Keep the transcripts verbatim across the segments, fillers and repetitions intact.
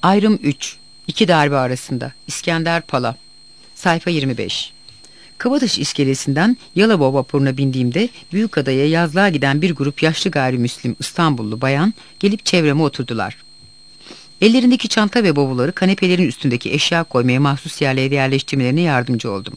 Ayrım üç. İki darbe arasında. İskender Pala. Sayfa yirmi beş. Kabataş iskelesinden Yalova vapuruna bindiğimde Büyükada'ya yazlığa giden bir grup yaşlı gayrimüslim İstanbullu bayan gelip çevreme oturdular. Ellerindeki çanta ve bavulları kanepelerin üstündeki eşya koymaya mahsus yerlere yerleştirmelerine yardımcı oldum.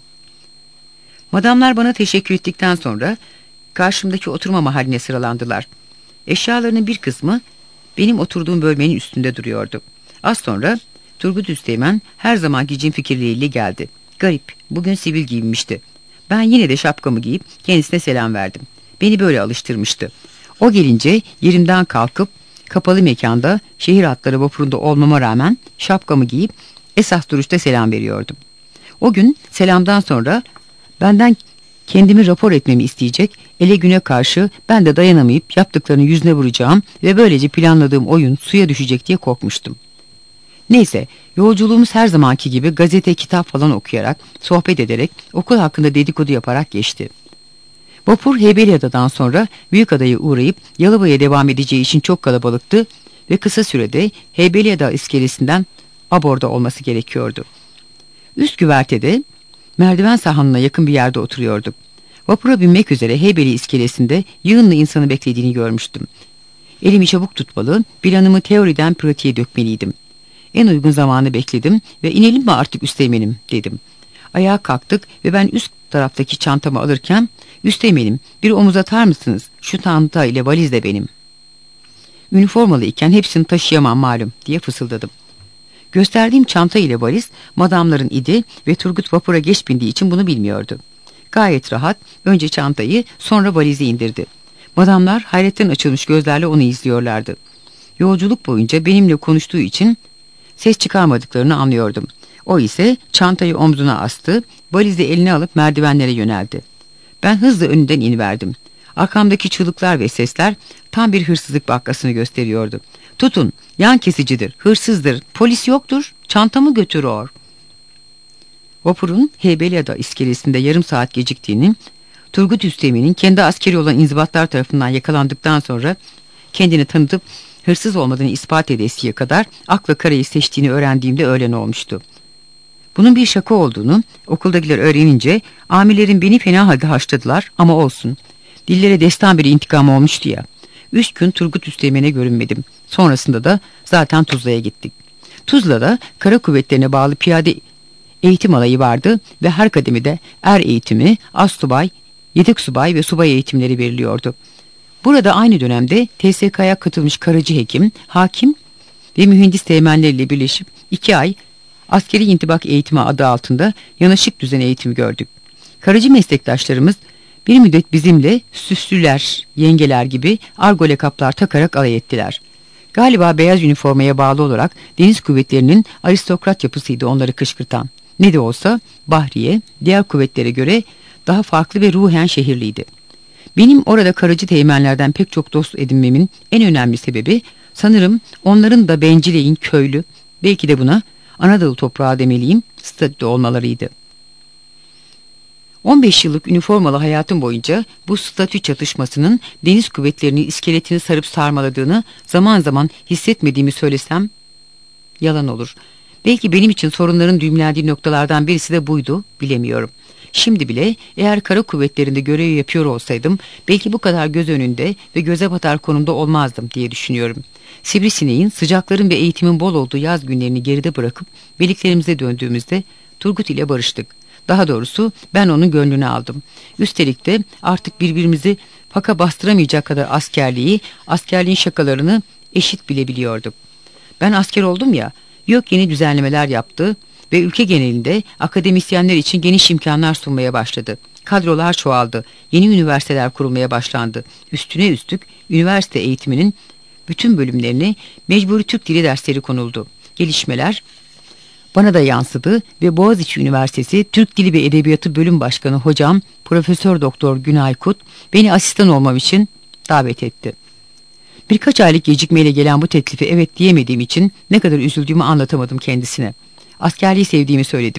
Madamlar bana teşekkür ettikten sonra karşımdaki oturma mahalline sıralandılar. Eşyalarının bir kısmı benim oturduğum bölmenin üstünde duruyordu. Az sonra Turgut Üsteğmen her zamanki cin fikirleriyle geldi. Garip, bugün sivil giyinmişti. Ben yine de şapkamı giyip kendisine selam verdim. Beni böyle alıştırmıştı. O gelince yerimden kalkıp kapalı mekanda şehir hatları vapurunda olmama rağmen şapkamı giyip esas duruşta selam veriyordum. O gün selamdan sonra benden kendimi rapor etmemi isteyecek, ele güne karşı ben de dayanamayıp yaptıklarını yüzüne vuracağım ve böylece planladığım oyun suya düşecek diye korkmuştum. Neyse, yolculuğumuz her zamanki gibi gazete, kitap falan okuyarak, sohbet ederek, okul hakkında dedikodu yaparak geçti. Vapur Heybeliada'dan sonra Büyükada'ya uğrayıp Yalova'ya devam edeceği için çok kalabalıktı ve kısa sürede Heybeliada iskelesinden aborda olması gerekiyordu. Üst güvertede merdiven sahanına yakın bir yerde oturuyorduk. Vapura binmek üzere Heybeli iskelesinde yığınla insanı beklediğini görmüştüm. Elimi çabuk tutmalı, planımı teoriden pratiğe dökmeliydim. En uygun zamanı bekledim ve inelim mi artık Üsteğmenim dedim. Ayağa kalktık ve ben üst taraftaki çantamı alırken Üsteğmenim bir omuz atar mısınız? Şu çanta ile valiz de benim. Üniformalı iken hepsini taşıyamam malum diye fısıldadım. Gösterdiğim çanta ile valiz madamların idi ve Turgut vapura geç bindiği için bunu bilmiyordu. Gayet rahat önce çantayı sonra valizi indirdi. Madamlar hayretten açılmış gözlerle onu izliyorlardı. Yolculuk boyunca benimle konuştuğu için ses çıkarmadıklarını anlıyordum. O ise çantayı omzuna astı, valizi eline alıp merdivenlere yöneldi. Ben hızla önünden iniverdim. Arkamdaki çığlıklar ve sesler tam bir hırsızlık vakasını gösteriyordu. Tutun, yan kesicidir, hırsızdır, polis yoktur, çantamı götürüyor. Vapurun Heybeliada iskelesinde yarım saat geciktiğini, Turgut Üsteğmen'in kendi askeri olan inzibatlar tarafından yakalandıktan sonra kendini tanıtıp hırsız olmadığını ispat edesiye kadar akla karayı seçtiğini öğrendiğimde öğlen olmuştu. Bunun bir şaka olduğunu okuldakiler öğrenince amirlerin beni fena halde haşladılar ama olsun. Dillere destan bir intikam olmuştu ya. Üç gün Turgut Üsteğmen'e görünmedim. Sonrasında da zaten Tuzla'ya gittik. Tuzla'da kara kuvvetlerine bağlı piyade eğitim alayı vardı ve her kademede er eğitimi, astsubay, yedek subay ve subay eğitimleri veriliyordu. Burada aynı dönemde T S K'ya katılmış karacı hekim, hakim ve mühendis teğmenleriyle birleşip iki ay askeri intibak eğitimi adı altında yanaşık düzen eğitimi gördük. Karacı meslektaşlarımız bir müddet bizimle süslüler, yengeler gibi argole kaplar takarak alay ettiler. Galiba beyaz üniformaya bağlı olarak deniz kuvvetlerinin aristokrat yapısıydı onları kışkırtan. Ne de olsa Bahriye diğer kuvvetlere göre daha farklı ve ruhen şehirliydi. Benim orada karacı teğmenlerden pek çok dost edinmemin en önemli sebebi sanırım onların da bencileyin köylü, belki de buna Anadolu toprağı demeliyim, statüde olmalarıydı. on beş yıllık üniformalı hayatım boyunca bu statü çatışmasının deniz kuvvetlerinin iskeletini sarıp sarmaladığını zaman zaman hissetmediğimi söylesem yalan olur. Belki benim için sorunların düğümlendiği noktalardan birisi de buydu, bilemiyorum. Şimdi bile eğer kara kuvvetlerinde görev yapıyor olsaydım belki bu kadar göz önünde ve göze batar konumda olmazdım diye düşünüyorum. Sivrisineğin, sıcakların ve eğitimin bol olduğu yaz günlerini geride bırakıp birliklerimize döndüğümüzde Turgut ile barıştık. Daha doğrusu ben onun gönlünü aldım. Üstelik de artık birbirimizi faka bastıramayacak kadar askerliği, askerliğin şakalarını eşit bilebiliyorduk. Ben asker oldum ya, yok yeni düzenlemeler yaptı ve ülke genelinde akademisyenler için geniş imkanlar sunmaya başladı. Kadrolar çoğaldı, yeni üniversiteler kurulmaya başlandı. Üstüne üstlük üniversite eğitiminin bütün bölümlerine mecburi Türk dili dersleri konuldu. Gelişmeler bana da yansıdı ve Boğaziçi Üniversitesi Türk Dili ve Edebiyatı Bölüm Başkanı hocam Profesör Doktor Günay Kut beni asistan olmam için davet etti. Birkaç aylık gecikmeyle gelen bu teklifi evet diyemediğim için ne kadar üzüldüğümü anlatamadım kendisine. Askerliği sevdiğimi söyledim.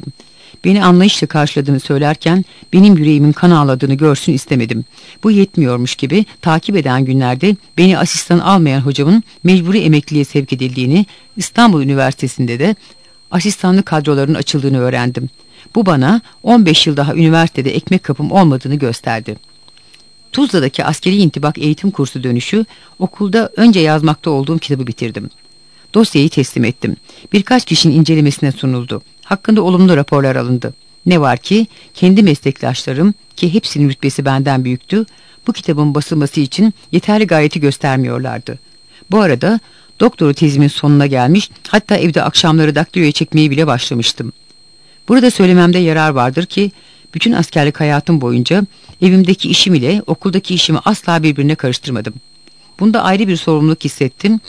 Beni anlayışla karşıladığını söylerken benim yüreğimin kan ağladığını görsün istemedim. Bu yetmiyormuş gibi takip eden günlerde beni asistan almayan hocamın mecburi emekliliğe sevk edildiğini, İstanbul Üniversitesi'nde de asistanlık kadrolarının açıldığını öğrendim. Bu bana on beş yıl daha üniversitede ekmek kapım olmadığını gösterdi. Tuzla'daki askeri intibak eğitim kursu dönüşü okulda önce yazmakta olduğum kitabı bitirdim. Dosyayı teslim ettim. Birkaç kişinin incelemesine sunuldu. Hakkında olumlu raporlar alındı. Ne var ki kendi meslektaşlarım, ki hepsinin rütbesi benden büyüktü, bu kitabın basılması için yeterli gayreti göstermiyorlardı. Bu arada doktora tezimin sonuna gelmiş, hatta evde akşamları daktiloya çekmeyi bile başlamıştım. Burada söylememde yarar vardır ki bütün askerlik hayatım boyunca evimdeki işim ile okuldaki işimi asla birbirine karıştırmadım. Bunda ayrı bir sorumluluk hissettim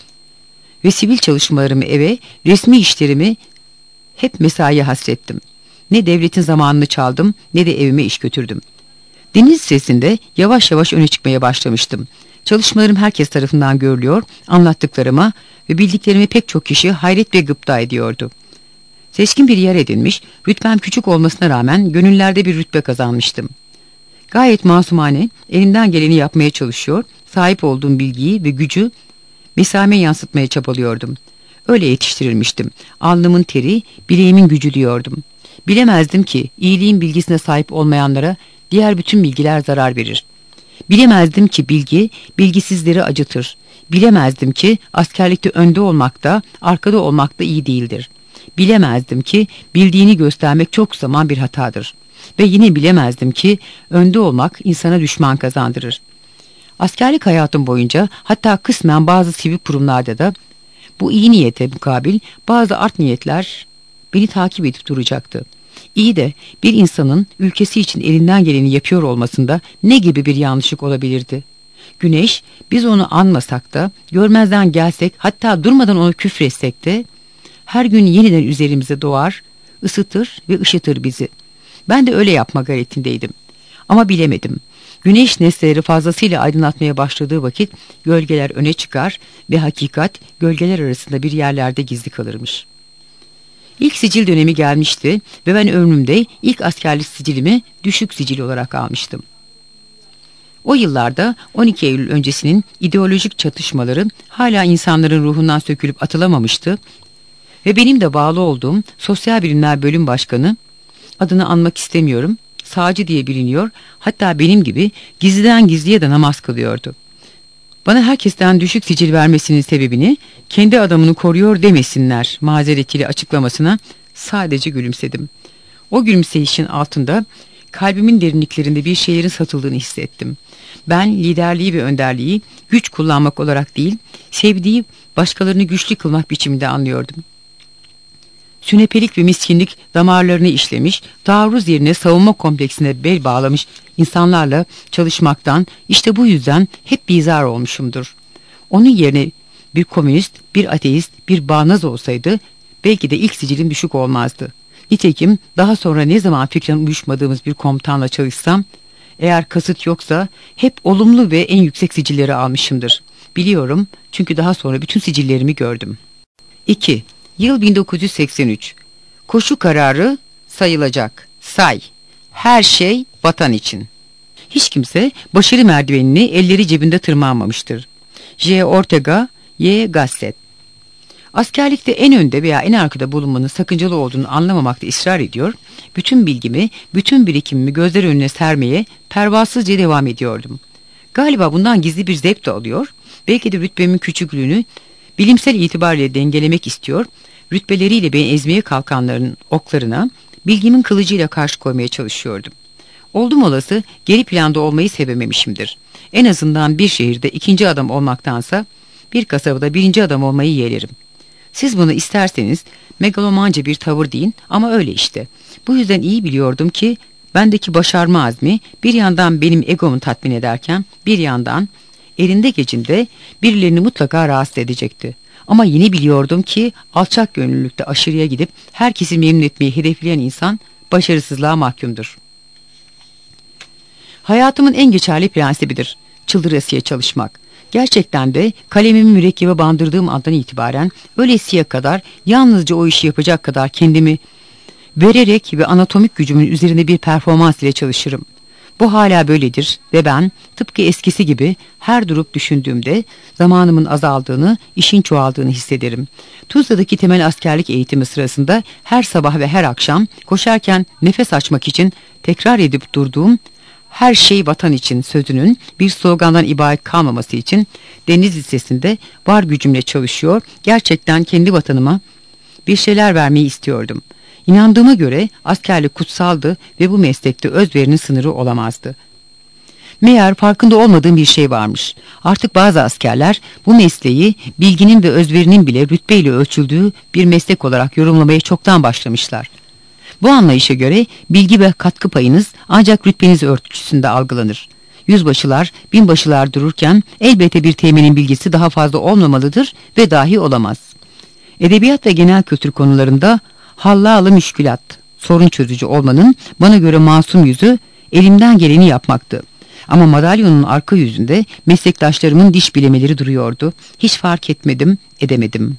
ve sivil çalışmalarımı eve, resmi işlerimi hep mesaiye hasrettim. Ne devletin zamanını çaldım, ne de evime iş götürdüm. Deniz sesinde yavaş yavaş öne çıkmaya başlamıştım. Çalışmalarım herkes tarafından görülüyor, anlattıklarıma ve bildiklerimi pek çok kişi hayret ve gıpta ediyordu. Seçkin bir yer edinmiş, rütbem küçük olmasına rağmen gönüllerde bir rütbe kazanmıştım. Gayet masumane, elimden geleni yapmaya çalışıyor, sahip olduğum bilgiyi ve gücü mesaime yansıtmaya çabalıyordum. Öyle yetiştirilmiştim. Alnımın teri, bileğimin gücü diyordum. Bilemezdim ki iyiliğin bilgisine sahip olmayanlara diğer bütün bilgiler zarar verir. Bilemezdim ki bilgi, bilgisizleri acıtır. Bilemezdim ki askerlikte önde olmak da, arkada olmak da iyi değildir. Bilemezdim ki bildiğini göstermek çok zaman bir hatadır. Ve yine bilemezdim ki önde olmak insana düşman kazandırır. Askerlik hayatım boyunca, hatta kısmen bazı sivil kurumlarda da bu iyi niyete mukabil bazı art niyetler beni takip edip duracaktı. İyi de bir insanın ülkesi için elinden geleni yapıyor olmasında ne gibi bir yanlışlık olabilirdi? Güneş, biz onu anmasak da, görmezden gelsek, hatta durmadan onu küfretsek de her gün yeniden üzerimize doğar, ısıtır ve ışıtır bizi. Ben de öyle yapma gayretindeydim. Ama bilemedim. Güneş nesneleri fazlasıyla aydınlatmaya başladığı vakit gölgeler öne çıkar ve hakikat gölgeler arasında bir yerlerde gizli kalırmış. İlk sicil dönemi gelmişti ve ben ömrümde ilk askerlik sicilimi düşük sicil olarak almıştım. O yıllarda on iki Eylül öncesinin ideolojik çatışmaları hala insanların ruhundan sökülüp atılamamıştı ve benim de bağlı olduğum Sosyal Bilimler Bölüm Başkanı, adını anmak istemiyorum, sağcı diye biliniyor, hatta benim gibi gizliden gizliye de namaz kılıyordu. Bana herkesten düşük sicil vermesinin sebebini kendi adamını koruyor demesinler mazeretiyle açıklamasına sadece gülümsedim. O gülümseyişin altında kalbimin derinliklerinde bir şeylerin satıldığını hissettim. Ben liderliği ve önderliği güç kullanmak olarak değil, sevdiği başkalarını güçlü kılmak biçiminde anlıyordum. Sünepelik ve miskinlik damarlarını işlemiş, taarruz yerine savunma kompleksine bel bağlamış insanlarla çalışmaktan işte bu yüzden hep bizar olmuşumdur. Onun yerine bir komünist, bir ateist, bir bağnaz olsaydı belki de ilk sicilim düşük olmazdı. Nitekim daha sonra ne zaman fikren uyuşmadığımız bir komutanla çalışsam, eğer kasıt yoksa hep olumlu ve en yüksek sicilleri almışımdır. Biliyorum, çünkü daha sonra bütün sicillerimi gördüm. iki. Yıl bin dokuz yüz seksen üç. Koşu kararı sayılacak. Say. Her şey vatan için. Hiç kimse başarı merdivenini elleri cebinde tırmanmamıştır. J. Ortega, Y. Gasset. Askerlikte en önde veya en arkada bulunmanın sakıncalı olduğunu anlamamakta ısrar ediyor, bütün bilgimi, bütün birikimimi gözler önüne sermeye pervasızca devam ediyordum. Galiba bundan gizli bir zevk de alıyor, belki de rütbemin küçüklüğünü bilimsel itibarla dengelemek istiyor, rütbeleriyle beni ezmeye kalkanların oklarına bilgimin kılıcıyla karşı koymaya çalışıyordum. Oldum olası geri planda olmayı sevememişimdir. En azından bir şehirde ikinci adam olmaktansa bir kasabada birinci adam olmayı yeğlerim. Siz bunu isterseniz megalomanca bir tavır deyin ama öyle işte. Bu yüzden iyi biliyordum ki bendeki başarma azmi bir yandan benim egomu tatmin ederken bir yandan elinde gecinde birilerini mutlaka rahatsız edecekti. Ama yine biliyordum ki alçak gönüllülükte aşırıya gidip herkesi memnun etmeyi hedefleyen insan başarısızlığa mahkumdur. Hayatımın en geçerli prensibidir çıldırasıya çalışmak. Gerçekten de kalemimi mürekkebe bandırdığım andan itibaren ölesiye kadar yalnızca o işi yapacak kadar kendimi Vererek ve anatomik gücümün üzerinde bir performans ile çalışırım. Bu hala böyledir ve ben tıpkı eskisi gibi her durup düşündüğümde zamanımın azaldığını, işin çoğaldığını hissederim. Tuzla'daki temel askerlik eğitimi sırasında her sabah ve her akşam koşarken nefes açmak için tekrar edip durduğum "her şey vatan için" sözünün bir slogandan ibaret kalmaması için Deniz Lisesi'nde var gücümle çalışıyor, gerçekten kendi vatanıma bir şeyler vermeyi istiyordum. İnandığıma göre askerlik kutsaldı ve bu meslekte özverinin sınırı olamazdı. Meğer farkında olmadığım bir şey varmış. Artık bazı askerler bu mesleği bilginin ve özverinin bile rütbeyle ölçüldüğü bir meslek olarak yorumlamaya çoktan başlamışlar. Bu anlayışa göre bilgi ve katkı payınız ancak rütbeniz ölçüsünde algılanır. Yüzbaşılar, binbaşılar dururken elbette bir teğmenin bilgisi daha fazla olmamalıdır ve dahi olamaz. Edebiyat ve genel kültür konularında hallalı müşkülat, sorun çözücü olmanın bana göre masum yüzü elimden geleni yapmaktı. Ama madalyonun arka yüzünde meslektaşlarımın diş bilemeleri duruyordu. Hiç fark etmedim, edemedim.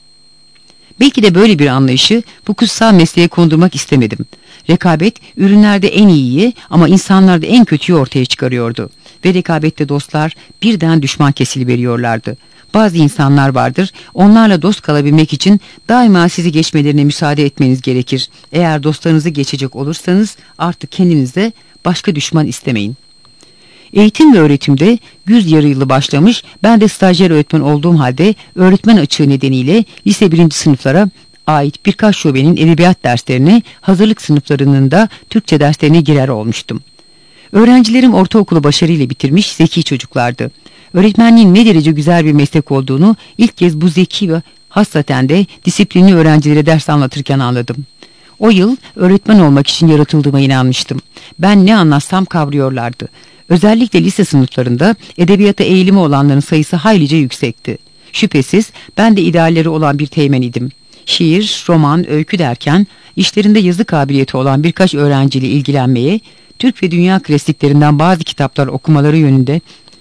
Belki de böyle bir anlayışı bu kutsal mesleğe kondurmak istemedim. Rekabet ürünlerde en iyiyi ama insanlarda en kötüyü ortaya çıkarıyordu. Ve rekabette dostlar birden düşman kesiliveriyorlardı. Bazı insanlar vardır, onlarla dost kalabilmek için daima sizi geçmelerine müsaade etmeniz gerekir. Eğer dostlarınızı geçecek olursanız artık kendinize başka düşman istemeyin. Eğitim ve öğretimde güz yarı yılı başlamış, ben de stajyer öğretmen olduğum halde öğretmen açığı nedeniyle lise birinci sınıflara ait birkaç şubenin edebiyat derslerine, hazırlık sınıflarının da Türkçe derslerine girer olmuştum. Öğrencilerim ortaokulu başarıyla bitirmiş zeki çocuklardı. Öğretmenliğin ne derece güzel bir meslek olduğunu ilk kez bu zeki ve hassaten de disiplinli öğrencilere ders anlatırken anladım. O yıl öğretmen olmak için yaratıldığıma inanmıştım. Ben ne anlatsam kavruyorlardı. Özellikle lise sınıflarında edebiyata eğilimi olanların sayısı haylice yüksekti. Şüphesiz ben de idealleri olan bir teğmen idim. Şiir, roman, öykü derken işlerinde yazı kabiliyeti olan birkaç öğrenciyle ilgilenmeye, Türk ve dünya klasiklerinden bazı kitaplar okumaları yönünde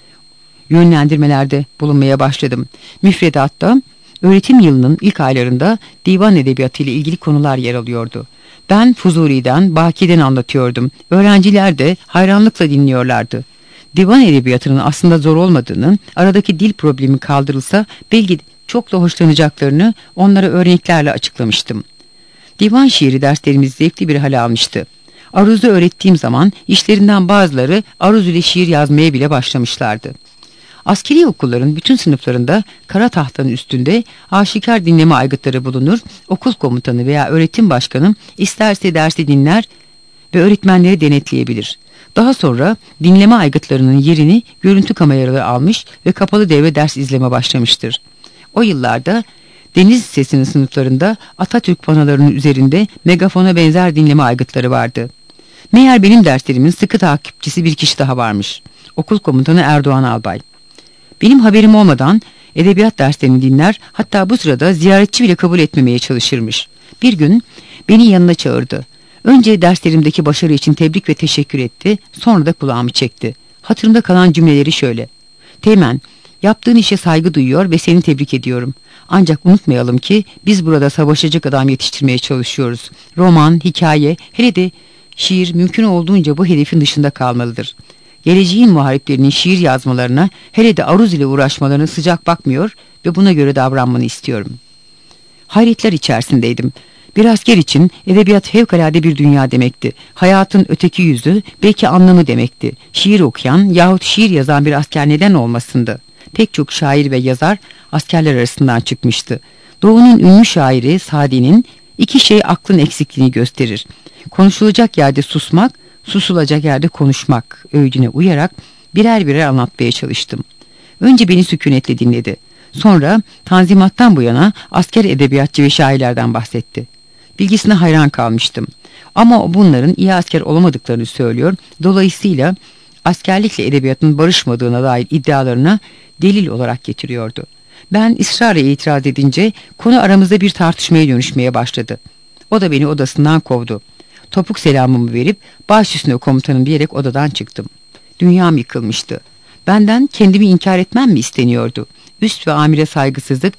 yönlendirmelerde bulunmaya başladım. Müfredatta öğretim yılının ilk aylarında divan edebiyatı ile ilgili konular yer alıyordu. Ben Fuzuli'den, Baki'den anlatıyordum. Öğrenciler de hayranlıkla dinliyorlardı. Divan edebiyatının aslında zor olmadığını, aradaki dil problemi kaldırılsa belki çok da hoşlanacaklarını onlara örneklerle açıklamıştım. Divan şiiri derslerimiz zevkli bir hale almıştı. Aruz'u öğrettiğim zaman işlerinden bazıları aruz ile şiir yazmaya bile başlamışlardı. Askeri okulların bütün sınıflarında kara tahtanın üstünde aşikar dinleme aygıtları bulunur, okul komutanı veya öğretim başkanı isterse dersi dinler ve öğretmenleri denetleyebilir. Daha sonra dinleme aygıtlarının yerini görüntü kameraları almış ve kapalı devre ders izleme başlamıştır. O yıllarda Deniz Lisesi'nin sınıflarında Atatürk panolarının üzerinde megafona benzer dinleme aygıtları vardı. Meğer benim derslerimin sıkı takipçisi bir kişi daha varmış. Okul komutanı Erdoğan Albay. Benim haberim olmadan edebiyat derslerini dinler, hatta bu sırada ziyaretçi bile kabul etmemeye çalışırmış. Bir gün beni yanına çağırdı. Önce derslerimdeki başarı için tebrik ve teşekkür etti, sonra da kulağımı çekti. Hatırımda kalan cümleleri şöyle: "Teğmen, yaptığın işe saygı duyuyor ve seni tebrik ediyorum. Ancak unutmayalım ki biz burada savaşacak adam yetiştirmeye çalışıyoruz. Roman, hikaye, hele de şiir mümkün olduğunca bu hedefin dışında kalmalıdır. Geleceğin muhariplerinin şiir yazmalarına, hele de aruz ile uğraşmalarına sıcak bakmıyor ve buna göre davranmanı istiyorum." Hayretler içerisindeydim. Bir asker için edebiyat fevkalade bir dünya demekti. Hayatın öteki yüzü, belki anlamı demekti. Şiir okuyan yahut şiir yazan bir asker neden olmasındı? Pek çok şair ve yazar askerler arasından çıkmıştı. Doğu'nun ünlü şairi Sadi'nin iki şey aklın eksikliğini gösterir: konuşulacak yerde susmak, susulacak yerde konuşmak öğüdüne uyarak birer birer anlatmaya çalıştım. Önce beni sükunetle dinledi. Sonra Tanzimat'tan bu yana asker edebiyatçı ve şairlerden bahsetti. Bilgisine hayran kalmıştım. Ama bunların iyi asker olamadıklarını söylüyor. Dolayısıyla askerlikle edebiyatın barışmadığına dair iddialarına delil olarak getiriyordu. Ben ısrarla itiraz edince konu aramızda bir tartışmaya dönüşmeye başladı. O da beni odasından kovdu. Topuk selamımı verip baş üstüne komutanım diyerek odadan çıktım. Dünyam yıkılmıştı. Benden kendimi inkar etmem mi isteniyordu? Üst ve amire saygısızlık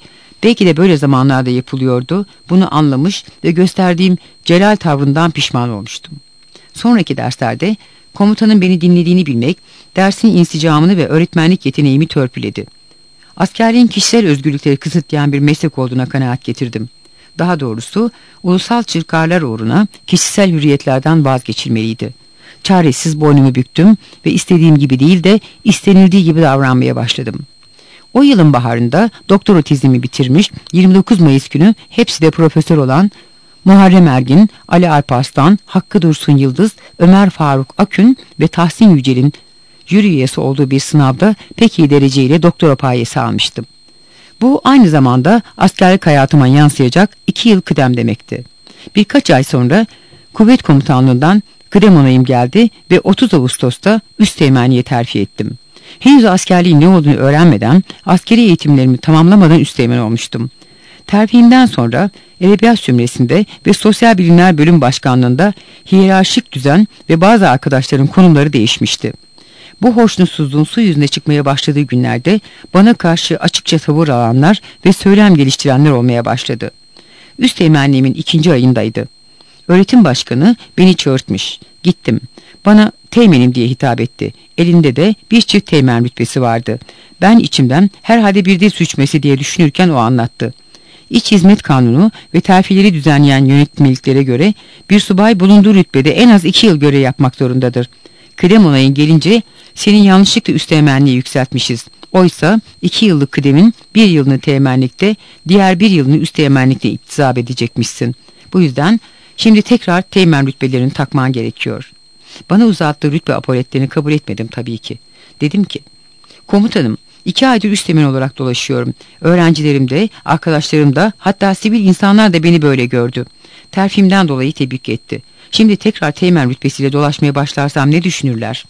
Belki de böyle zamanlarda yapılıyordu. Bunu anlamış ve gösterdiğim celal tavrından pişman olmuştum. Sonraki derslerde komutanın beni dinlediğini bilmek, dersin insicamını ve öğretmenlik yeteneğimi törpüledi. Askerliğin kişisel özgürlükleri kısıtlayan bir meslek olduğuna kanaat getirdim. Daha doğrusu ulusal çıkarlar uğruna kişisel hürriyetlerden vazgeçilmeliydi. Çaresiz boynumu büktüm ve istediğim gibi değil de istenildiği gibi davranmaya başladım. O yılın baharında doktora tezimi bitirmiş, yirmi dokuz Mayıs günü hepsi de profesör olan Muharrem Ergin, Ali Alparslan, Hakkı Dursun Yıldız, Ömer Faruk Akün ve Tahsin Yücel'in jüri üyesi olduğu bir sınavda pek iyi dereceyle doktora payesi almıştım. Bu aynı zamanda askerlik hayatıma yansıyacak iki yıl kıdem demekti. Birkaç ay sonra kuvvet komutanlığından kıdem onayım geldi ve otuz Ağustos'ta üsteğmenliğe terfi ettim. Henüz askerliğin ne olduğunu öğrenmeden, askeri eğitimlerimi tamamlamadan üsteğmen olmuştum. Terfimden sonra Edebiyat Zümresi'nde ve Sosyal Bilimler Bölüm Başkanlığı'nda hiyerarşik düzen ve bazı arkadaşların konumları değişmişti. Bu hoşnutsuzluğun su yüzüne çıkmaya başladığı günlerde bana karşı açıkça tavır alanlar ve söylem geliştirenler olmaya başladı. Üsteğmenliğimin ikinci ayındaydı. Öğretim başkanı beni çağırtmış. Gittim. Bana teğmenim diye hitap etti. Elinde de bir çift teğmen rütbesi vardı. Ben içimden herhalde bir dil suçması diye düşünürken o anlattı. İç Hizmet Kanunu ve terfileri düzenleyen yönetmeliklere göre bir subay bulunduğu rütbede en az iki yıl görev yapmak zorundadır. Kıdem onayın gelince senin yanlışlıkla üsteğmenliği yükseltmişiz. Oysa iki yıllık kıdemin bir yılını teğmenlikte, diğer bir yılını üsteğmenlikte iktisap edecekmişsin. Bu yüzden şimdi tekrar teğmen rütbelerini takman gerekiyor. Bana uzattığı rütbe apoletlerini kabul etmedim tabii ki. Dedim ki, komutanım, iki aydır üsteğmen olarak dolaşıyorum. Öğrencilerim de, arkadaşlarım da, hatta sivil insanlar da beni böyle gördü. Terfimden dolayı tebrik etti. Şimdi tekrar teğmen rütbesiyle dolaşmaya başlarsam ne düşünürler?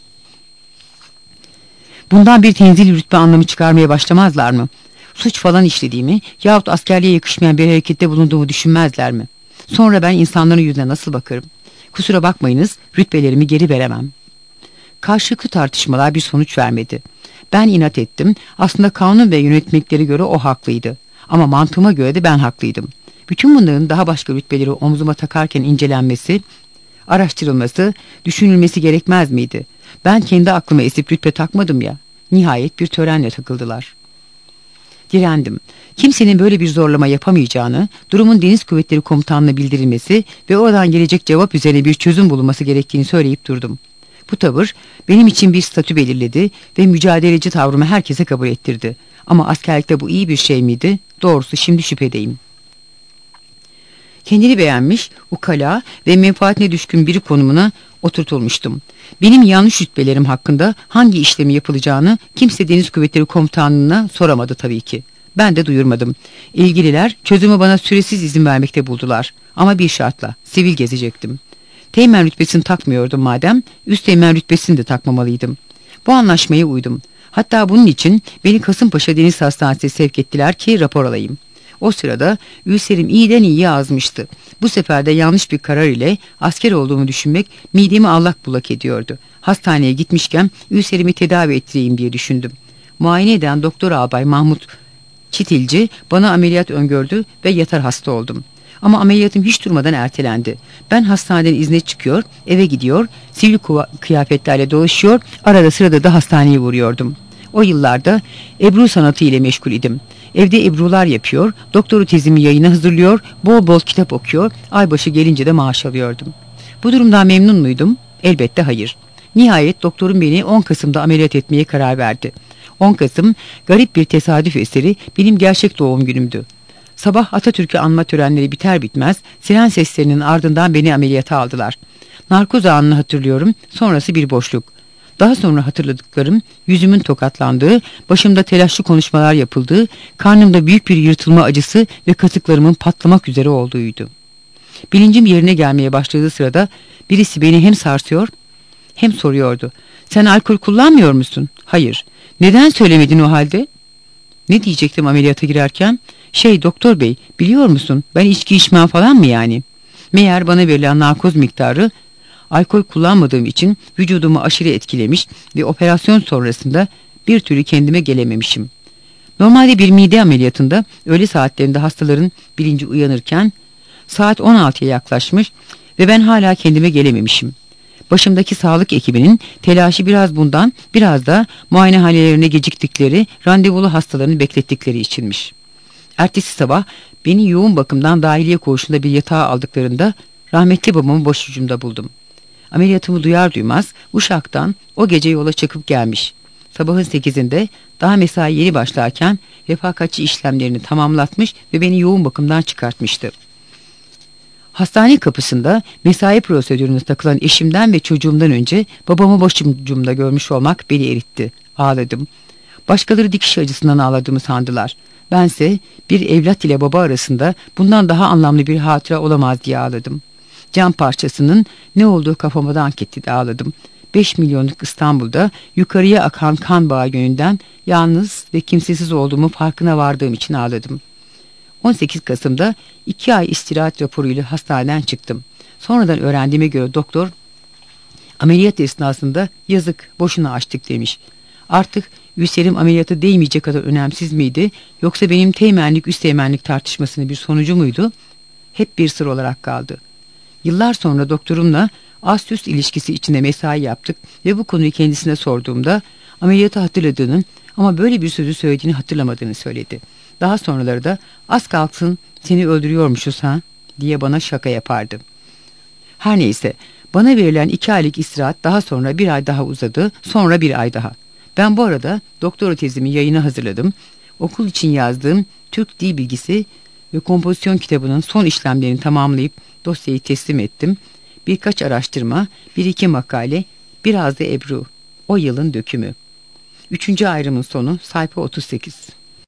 Bundan bir tenzil rütbe anlamı çıkarmaya başlamazlar mı? Suç falan işlediğimi yahut askerliğe yakışmayan bir harekette bulunduğumu düşünmezler mi? Sonra ben insanların yüzüne nasıl bakarım? Kusura bakmayınız, rütbelerimi geri veremem. Karşılıklı tartışmalar bir sonuç vermedi. Ben inat ettim. Aslında kanun ve yönetmeliklere göre o haklıydı. Ama mantığıma göre de ben haklıydım. Bütün bunların daha başka rütbeleri omzuma takarken incelenmesi, araştırılması, düşünülmesi gerekmez miydi? Ben kendi aklıma esip rütbe takmadım ya. Nihayet bir törenle takıldılar. Direndim. Kimsenin böyle bir zorlama yapamayacağını, durumun Deniz Kuvvetleri Komutanlığı'na bildirilmesi ve oradan gelecek cevap üzerine bir çözüm bulunması gerektiğini söyleyip durdum. Bu tavır benim için bir statü belirledi ve mücadeleci tavrımı herkese kabul ettirdi. Ama askerlikte bu iyi bir şey miydi? Doğrusu şimdi şüphedeyim. Kendini beğenmiş, ukala ve menfaatine düşkün biri konumuna oturtulmuştum. Benim yanlış rütbelerim hakkında hangi işlemi yapılacağını kimse Deniz Kuvvetleri Komutanlığı'na soramadı tabii ki. Ben de duyurmadım. İlgililer çözümü bana süresiz izin vermekte buldular. Ama bir şartla, sivil gezecektim. Teğmen rütbesini takmıyordum madem, üsteğmen rütbesini de takmamalıydım. Bu anlaşmaya uydum. Hatta bunun için beni Kasımpaşa Deniz Hastanesi'ne sevk ettiler ki rapor alayım. O sırada ülserim iyiden iyiye azmıştı. Bu sefer de yanlış bir karar ile asker olduğumu düşünmek midemi allak bullak ediyordu. Hastaneye gitmişken ülserimi tedavi ettireyim diye düşündüm. Muayene eden Doktor Albay Mahmut Çitilci bana ameliyat öngördü ve yatar hasta oldum. Ama ameliyatım hiç durmadan ertelendi. Ben hastaneden izne çıkıyor, eve gidiyor, sivil kıyafetlerle dolaşıyor, arada sırada da hastaneye vuruyordum. O yıllarda ebru sanatı ile meşgul idim. Evde ebrular yapıyor, doktoru tezimi yayına hazırlıyor, bol bol kitap okuyor, aybaşı gelince de maaş alıyordum. Bu durumdan memnun muydum? Elbette hayır. Nihayet doktorum beni on Kasım'da ameliyat etmeye karar verdi. on Kasım garip bir tesadüf eseri benim gerçek doğum günümdü. Sabah Atatürk'ü anma törenleri biter bitmez siren seslerinin ardından beni ameliyata aldılar. Narkoz anını hatırlıyorum, sonrası bir boşluk. Daha sonra hatırladıklarım yüzümün tokatlandığı, başımda telaşlı konuşmalar yapıldığı, karnımda büyük bir yırtılma acısı ve kasıklarımın patlamak üzere olduğuydu. Bilincim yerine gelmeye başladığı sırada birisi beni hem sarsıyor hem soruyordu. Sen alkol kullanmıyor musun? Hayır. Neden söylemedin o halde? Ne diyecektim ameliyata girerken? Şey doktor bey, biliyor musun ben içki içmem falan mı yani? Meğer bana verilen narkoz miktarı alkol kullanmadığım için vücudumu aşırı etkilemiş ve operasyon sonrasında bir türlü kendime gelememişim. Normalde bir mide ameliyatında öğle saatlerinde hastaların bilinci uyanırken saat on altıya yaklaşmış ve ben hala kendime gelememişim. Başımdaki sağlık ekibinin telaşı biraz bundan, biraz da muayenehanelerine geciktikleri, randevulu hastalarını beklettikleri içinmiş. Ertesi sabah beni yoğun bakımdan dahiliye koğuşunda bir yatağa aldıklarında rahmetli babamı başucumda buldum. Ameliyatımı duyar duymaz Uşak'tan o gece yola çıkıp gelmiş. Sabahın sekizinde daha mesai yeni başlarken refakatçi işlemlerini tamamlatmış ve beni yoğun bakımdan çıkartmıştı. Hastane kapısında mesai prosedürüne takılan eşimden ve çocuğumdan önce babamı başucumda görmüş olmak beni eritti. Ağladım. Başkaları dikiş acısından ağladığımı sandılar. Bense bir evlat ile baba arasında bundan daha anlamlı bir hatıra olamaz diye ağladım. Cam parçasının ne olduğu kafama dank etti de ağladım. Beş milyonluk İstanbul'da yukarıya akan kan bağı yönünden yalnız ve kimsesiz olduğumu farkına vardığım için ağladım. on sekiz Kasım'da iki ay istirahat raporuyla hastaneden çıktım. Sonradan öğrendiğime göre doktor ameliyat esnasında yazık boşuna açtık demiş. Artık Ülserim ameliyatı değmeyecek kadar önemsiz miydi, yoksa benim teğmenlik üsteğmenlik tartışmasının bir sonucu muydu? Hep bir sır olarak kaldı. Yıllar sonra doktorumla ast-üst ilişkisi içinde mesai yaptık ve bu konuyu kendisine sorduğumda ameliyatı hatırladığını ama böyle bir sözü söylediğini hatırlamadığını söyledi. Daha sonraları da az kalsın seni öldürüyormuşuz ha diye bana şaka yapardı. Her neyse, bana verilen iki aylık istirahat daha sonra bir ay daha uzadı, sonra bir ay daha. Ben bu arada doktora tezimi yayına hazırladım. Okul için yazdığım Türk Dil Bilgisi ve Kompozisyon kitabının son işlemlerini tamamlayıp dosyayı teslim ettim. Birkaç araştırma, bir iki makale, biraz da Ebru. O yılın dökümü. Üçüncü ayrımın sonu, sayfa otuz sekiz.